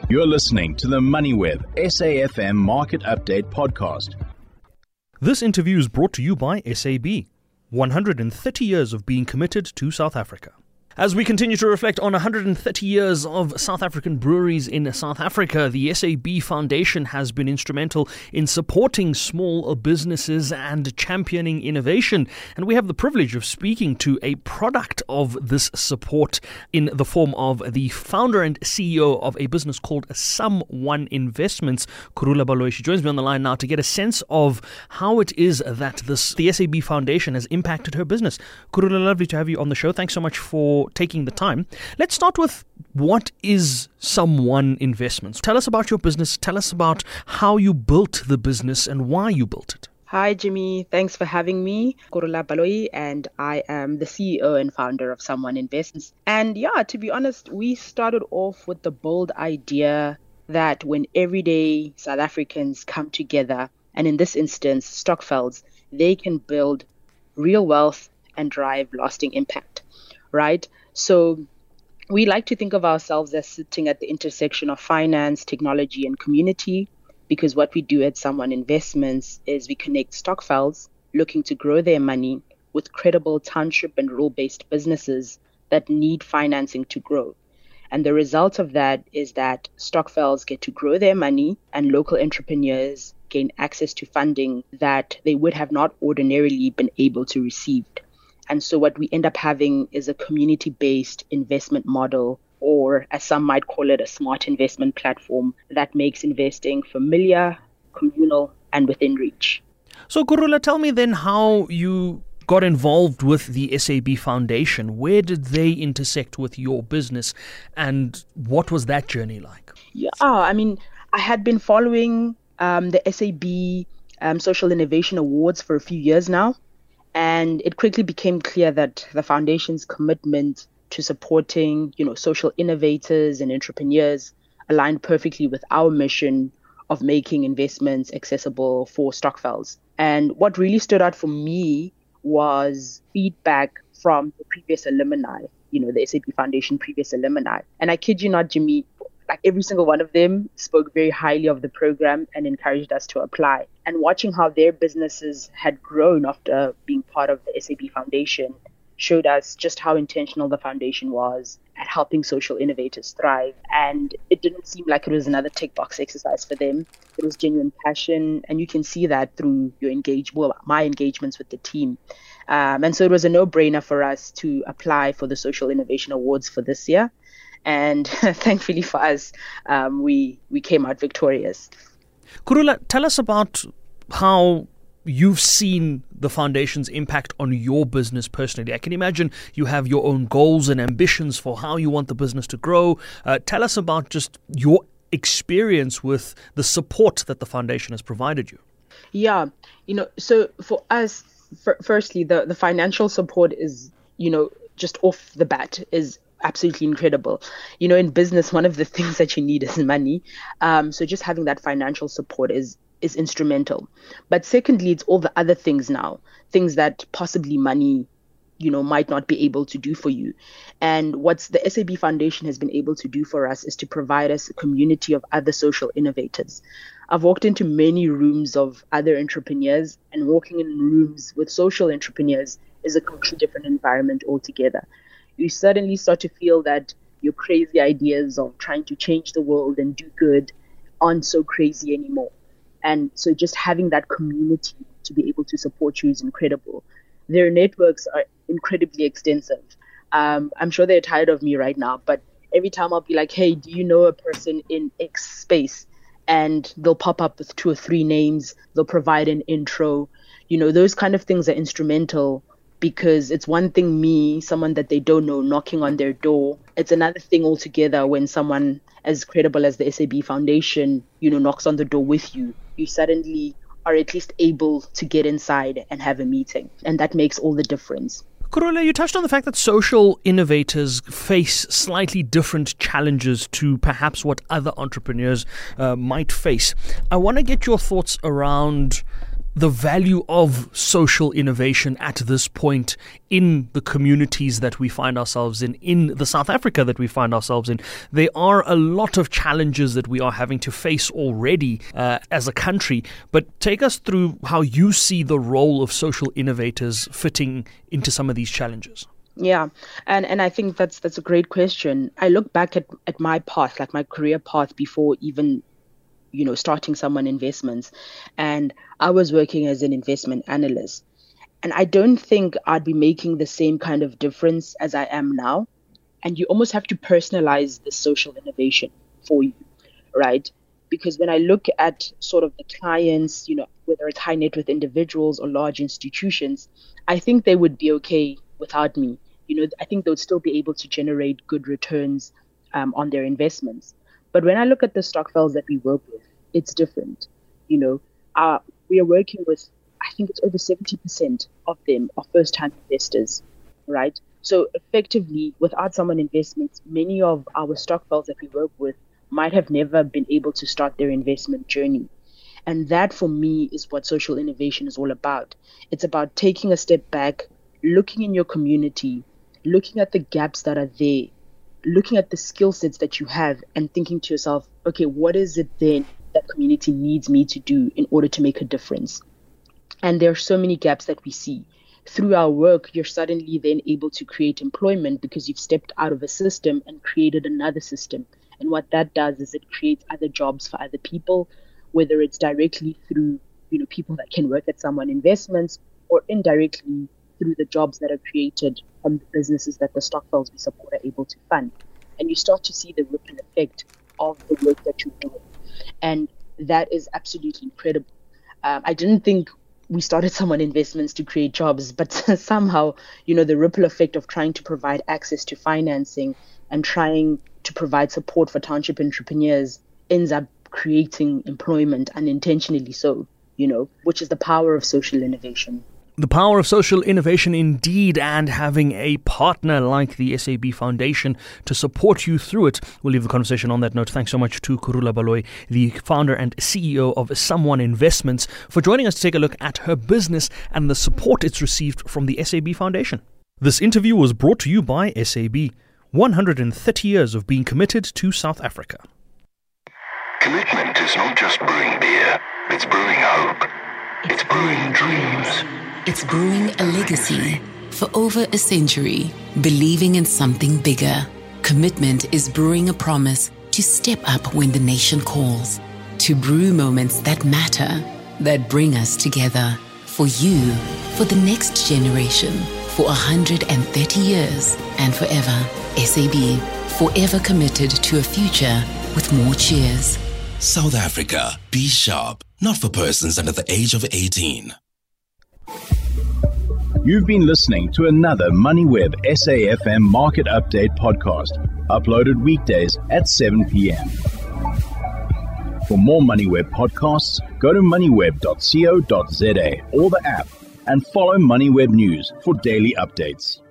You're listening to the MoneyWeb SAFM Market Update Podcast. This interview is brought to you by SAB, 130 years of being committed to South Africa. As we continue to reflect on 130 years of South African breweries in South Africa, the SAB Foundation has been instrumental in supporting small businesses and championing innovation. And we have the privilege of speaking to a product of this support in the form of the founder and CEO of a business called Sum1 Investments, Khurula Baloyi. She joins me on the line now to get a sense of how it is that the SAB Foundation has impacted her business. Khurula, lovely to have you on the show. Thanks so much for taking the time. Let's start with, what is Sum1 Investments? Tell us about your business. Tell us about how you built the business and why you built it. Hi, Jimmy. Thanks for having me. Khurula Baloyi, and I am the CEO and founder of Sum1 Investments. And yeah, to be honest, we started off with the bold idea that when everyday South Africans come together, and in this instance, Stokvels, they can build real wealth and drive lasting impact, right? So we like to think of ourselves as sitting at the intersection of finance, technology, and community, because what we do at Sum1 Investments is we connect Stokvels looking to grow their money with credible township and rural-based businesses that need financing to grow. And the result of that is that Stokvels get to grow their money and local entrepreneurs gain access to funding that they would have not ordinarily been able to receive. And so what we end up having is a community-based investment model, or as some might call it, a smart investment platform that makes investing familiar, communal, and within reach. So Khurula, tell me then how you got involved with the SAB Foundation. Where did they intersect with your business, and what was that journey like? Yeah, I had been following the SAB Social Innovation Awards for a few years now. And it quickly became clear that the foundation's commitment to supporting, social innovators and entrepreneurs aligned perfectly with our mission of making investments accessible for Stokvels. And what really stood out for me was feedback from the previous alumni, the SAB Foundation previous alumni. And I kid you not, Jimmy, like every single one of them spoke very highly of the program and encouraged us to apply. And watching how their businesses had grown after being part of the SAB Foundation showed us just how intentional the foundation was at helping social innovators thrive. And it didn't seem like it was another tick box exercise for them. It was genuine passion. And you can see that through my engagements with the team. And so it was a no-brainer for us to apply for the Social Innovation Awards for this year. And thankfully for us, we came out victorious. Khurula, tell us about how you've seen the foundation's impact on your business personally. I can imagine you have your own goals and ambitions for how you want the business to grow. Tell us about just your experience with the support that the foundation has provided you. Yeah, so for us, firstly, the financial support is, just off the bat is absolutely incredible. In business, one of the things that you need is money. So just having that financial support is instrumental. But secondly, it's all the other things now, things that possibly money, might not be able to do for you. And what the SAB Foundation has been able to do for us is to provide us a community of other social innovators. I've walked into many rooms of other entrepreneurs, and walking in rooms with social entrepreneurs is a completely different environment altogether. You suddenly start to feel that your crazy ideas of trying to change the world and do good aren't so crazy anymore. And so just having that community to be able to support you is incredible. Their networks are incredibly extensive. I'm sure they're tired of me right now, but every time I'll be like, hey, do you know a person in X space? And they'll pop up with 2 or 3 names. They'll provide an intro. Those kind of things are instrumental, because it's one thing someone that they don't know, knocking on their door. It's another thing altogether when someone as credible as the SAB Foundation, knocks on the door with you. You suddenly are at least able to get inside and have a meeting. And that makes all the difference. Khurula, you touched on the fact that social innovators face slightly different challenges to perhaps what other entrepreneurs might face. I want to get your thoughts around the value of social innovation at this point in the communities that we find ourselves in the South Africa that we find ourselves in. There are a lot of challenges that we are having to face already as a country, but take us through how you see the role of social innovators fitting into some of these challenges. Yeah, and I think that's a great question. I look back at my path, like my career path before even starting Someone Investments, and I was working as an investment analyst. And I don't think I'd be making the same kind of difference as I am now. And you almost have to personalize the social innovation for you, right? Because when I look at sort of the clients, whether it's high net worth individuals or large institutions, I think they would be okay without me. I think they would still be able to generate good returns on their investments. But when I look at the Stokvels that we work with, it's different. We are working with, I think it's over 70% of them are first-time investors, right? So effectively, without Someone Investments, many of our Stokvels that we work with might have never been able to start their investment journey. And that, for me, is what social innovation is all about. It's about taking a step back, looking in your community, looking at the gaps that are there, looking at the skill sets that you have and thinking to yourself, okay, what is it then that community needs me to do in order to make a difference? And there are so many gaps that we see. Through our work, you're suddenly then able to create employment because you've stepped out of a system and created another system. And what that does is it creates other jobs for other people, whether it's directly through, people that can work at Someone Investments, or indirectly through the jobs that are created from the businesses that the Stokvels we support are able to fund. And you start to see the ripple effect of the work that you're doing. And that is absolutely incredible. I didn't think we started Someone Investments to create jobs, but somehow, the ripple effect of trying to provide access to financing and trying to provide support for township entrepreneurs ends up creating employment unintentionally so, which is the power of social innovation. The power of social innovation indeed, and having a partner like the SAB Foundation to support you through it. We'll leave the conversation on that note. Thanks so much to Khurula Baloyi, the founder and CEO of Someone Investments, for joining us to take a look at her business and the support it's received from the SAB Foundation. This interview was brought to you by SAB, 130 years of being committed to South Africa. Commitment is not just brewing beer, it's brewing hope. It's brewing dreams. It's brewing a legacy. For over a century, believing in something bigger. Commitment is brewing a promise to step up when the nation calls. To brew moments that matter, that bring us together. For you, for the next generation, for 130 years and forever. SAB, forever committed to a future with more cheers. South Africa, be sharp, not for persons under the age of 18. You've been listening to another MoneyWeb SAFM Market Update podcast, uploaded weekdays at 7 p.m. For more MoneyWeb podcasts, go to moneyweb.co.za or the app and follow MoneyWeb News for daily updates.